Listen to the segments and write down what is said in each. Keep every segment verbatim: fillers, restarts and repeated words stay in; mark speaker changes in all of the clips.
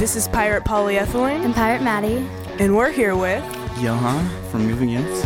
Speaker 1: This is Pirate Polyethylene.
Speaker 2: And Pirate Maddie.
Speaker 1: And we're here with...
Speaker 3: Johan from Moving Units.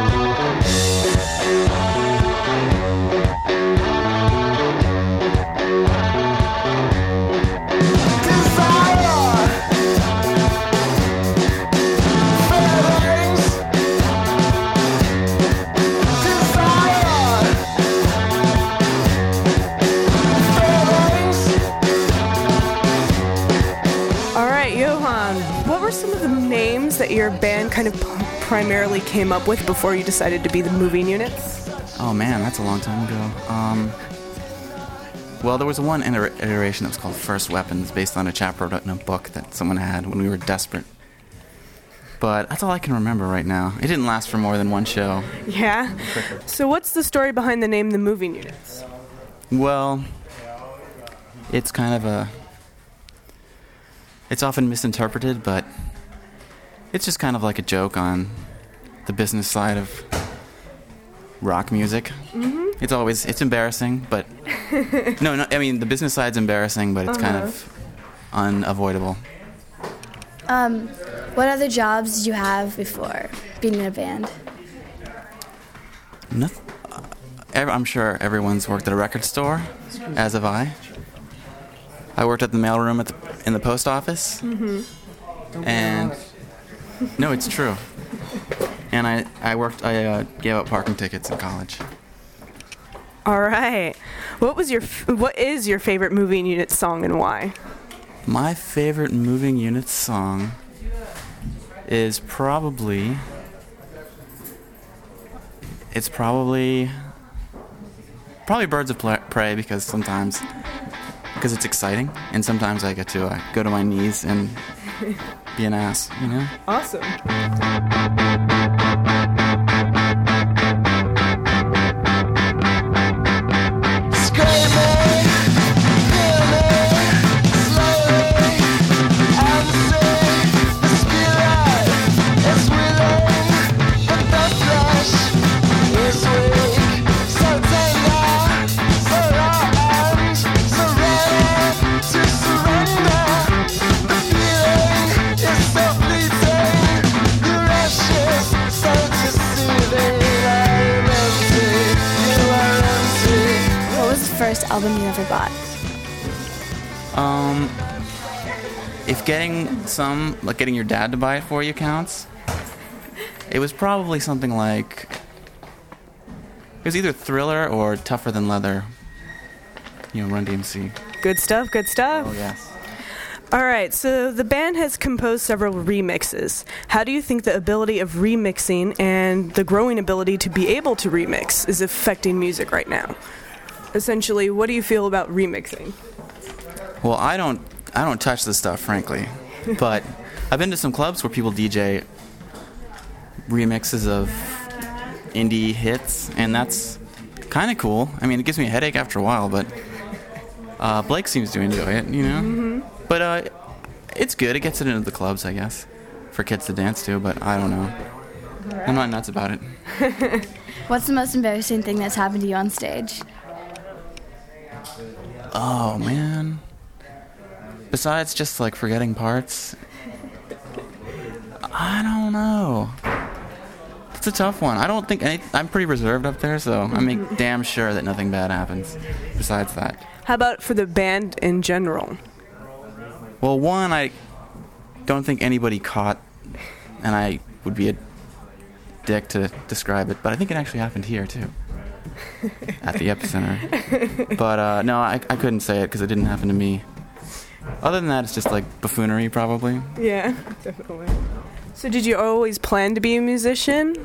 Speaker 1: That your band kind of primarily came up with before you decided to be the Moving Units?
Speaker 3: Oh man, that's a long time ago. Um, well, there was one iter- iteration that was called First Weapons, based on a chapter in a book that someone had when we were desperate. But that's all I can remember right now. It didn't last for more than one show.
Speaker 1: Yeah? So what's the story behind the name The Moving Units?
Speaker 3: Well, it's kind of a... It's often misinterpreted, but... It's just kind of like a joke on the business side of rock music.
Speaker 1: Mm-hmm.
Speaker 3: It's always, it's embarrassing, but... no, no, I mean, the business side's embarrassing, but it's uh-huh. kind of unavoidable.
Speaker 2: Um, what other jobs did you have before being in a band?
Speaker 3: Nothing. Uh, I'm sure everyone's worked at a record store, as have I. I worked at the mailroom at the, in the post office.
Speaker 1: Mm-hmm.
Speaker 3: And... No, it's true. And I, I worked, I uh, gave out parking tickets in college.
Speaker 1: All right. What was your, what is your favorite Moving Units song and why?
Speaker 3: My favorite Moving Units song is probably, it's probably, probably Birds of Prey, because sometimes, because it's exciting, and sometimes I get to uh, go to my knees and be an ass, you know?
Speaker 1: Awesome.
Speaker 2: First album you ever bought?
Speaker 3: Um, if getting some, like getting your dad to buy it for you counts, it was probably something like, it was either Thriller or Tougher Than Leather, you know, Run D M C.
Speaker 1: Good stuff, good stuff.
Speaker 3: Oh, yes.
Speaker 1: All right, so the band has composed several remixes. How do you think the ability of remixing and the growing ability to be able to remix is affecting music right now? Essentially, what do you feel about remixing?
Speaker 3: Well, I don't I don't touch this stuff, frankly. But I've been to some clubs where people D J remixes of indie hits, and that's kind of cool. I mean, it gives me a headache after a while, but uh, Blake seems to enjoy it, you know?
Speaker 1: Mm-hmm.
Speaker 3: But uh, it's good. It gets it into the clubs, I guess, for kids to dance to, but I don't know. Right. I'm not nuts about it.
Speaker 2: What's the most embarrassing thing that's happened to you on stage?
Speaker 3: Oh, man. Besides just, like, forgetting parts, I don't know. It's a tough one. I don't think any... I'm pretty reserved up there, so I make damn sure that nothing bad happens besides that.
Speaker 1: How about for the band in general?
Speaker 3: Well, one, I don't think anybody caught, and I would be a dick to describe it, but I think it actually happened here, too. At the Epicenter. But uh, no, I, I couldn't say it because it didn't happen to me. Other than that, it's just like buffoonery, probably.
Speaker 1: Yeah, definitely. So did you always plan to be a musician?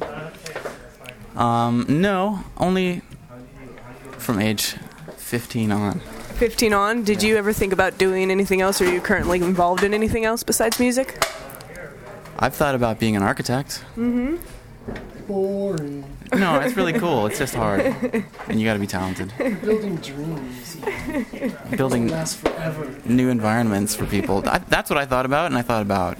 Speaker 3: Um, no, only from age fifteen on.
Speaker 1: fifteen on? Did you ever think about doing anything else? Or are you currently involved in anything else besides music?
Speaker 3: I've thought about being an architect.
Speaker 1: Mm-hmm.
Speaker 4: Boring.
Speaker 3: No, it's really cool. It's just hard. And you gotta be talented.
Speaker 4: Building dreams.
Speaker 3: Building
Speaker 4: last forever.
Speaker 3: New environments for people. I, that's what I thought about, and I thought about...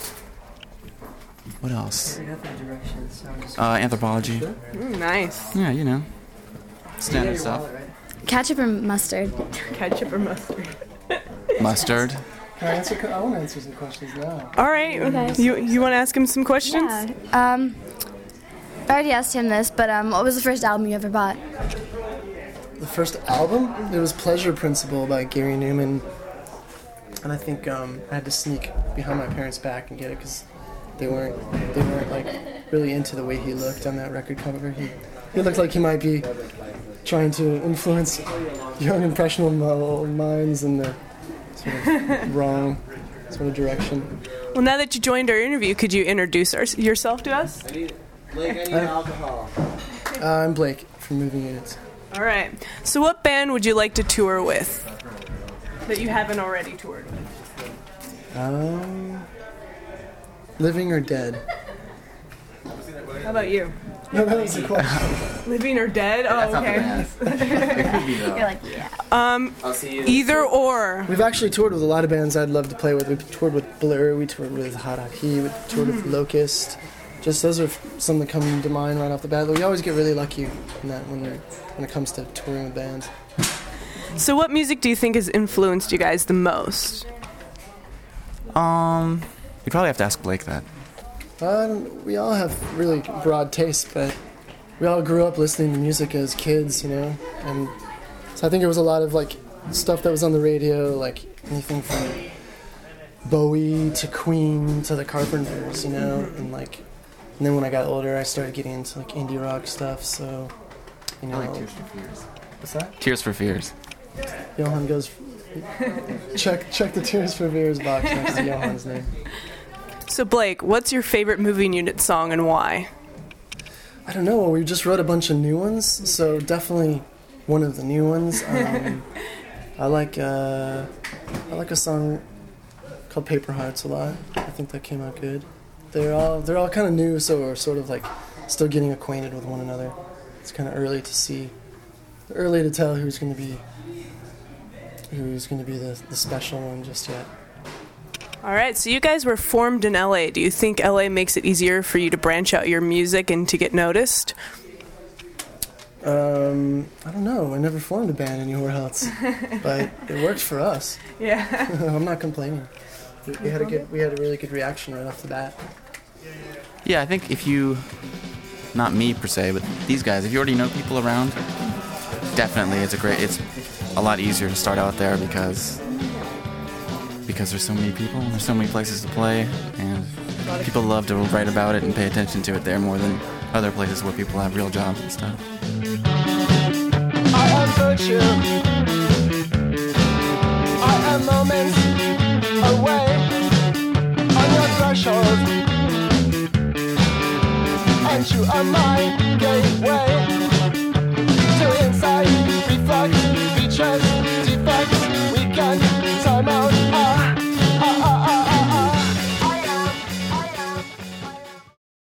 Speaker 3: What else? Uh, anthropology.
Speaker 1: Mm, nice.
Speaker 3: Yeah, you know. Standard stuff.
Speaker 2: Ketchup or mustard?
Speaker 1: Ketchup or mustard?
Speaker 3: Mustard.
Speaker 4: Can I answer? I want to answer some questions now.
Speaker 1: All right.
Speaker 2: Okay.
Speaker 1: You you want to ask him some questions?
Speaker 2: Yeah. Um, I already asked him this, but um, what was the first album you ever bought?
Speaker 4: The first album, it was Pleasure Principle by Gary Newman. And I think um, I had to sneak behind my parents' back and get it because they weren't they weren't like really into the way he looked on that record cover. He he looked like he might be trying to influence young impressionable minds in the sort of wrong sort of direction.
Speaker 1: Well, now that you joined our interview, could you introduce our, yourself to us?
Speaker 5: Blake, I need alcohol.
Speaker 4: Uh, I'm Blake from Moving Units.
Speaker 1: All right. So what band would you like to tour with that you haven't already toured with?
Speaker 4: Um, Living or Dead?
Speaker 1: How about you?
Speaker 4: No, that was the question.
Speaker 1: Living or dead? Oh, okay.
Speaker 3: It could be though.
Speaker 2: You're like, yeah.
Speaker 1: Um,
Speaker 5: I'll see you.
Speaker 1: either or.
Speaker 4: We've actually toured with a lot of bands I'd love to play with. We toured with Blur, we toured with Hot Hot Heat, we toured with Locust. Just those are some that come to mind right off the bat. We always get really lucky in that when, when it comes to touring with bands.
Speaker 1: So what music do you think has influenced you guys the most?
Speaker 3: Um, you probably have to ask Blake that.
Speaker 4: Um, we all have really broad tastes, but we all grew up listening to music as kids, you know? And so I think there was a lot of, like, stuff that was on the radio, like anything from Bowie to Queen to the Carpenters, you know? And, like, and then when I got older, I started getting into, like, indie rock stuff, so, you know...
Speaker 3: I like Tears for Fears.
Speaker 4: What's that?
Speaker 3: Tears for Fears.
Speaker 4: Johan goes... check check the Tears for Fears box next to Johan's name.
Speaker 1: So Blake, what's your favorite Moving Unit song and why?
Speaker 4: I don't know. We just wrote a bunch of new ones, so definitely one of the new ones. Um, I like uh, I like a song called Paper Hearts a lot. I think that came out good. They're all they're all kind of new, so we're sort of like still getting acquainted with one another. It's kind of early to see, early to tell who's going to be who's going to be the the special one just yet.
Speaker 1: All right, so you guys were formed in L A. Do you think L A makes it easier for you to branch out your music and to get noticed?
Speaker 4: Um, I don't know. I never formed a band anywhere else, but it worked for us.
Speaker 1: Yeah.
Speaker 4: I'm not complaining. We, we had a good, we had a really good reaction right off the bat.
Speaker 3: Yeah, I think if you, not me per se, but these guys, if you already know people around, definitely it's a great, it's a lot easier to start out there because because there's so many people, and there's so many places to play, and people love to write about it and pay attention to it there more than other places where people have real jobs and stuff.
Speaker 6: I am virtue. I am moments away on your threshold, and you are my gateway to insight, reflect, features.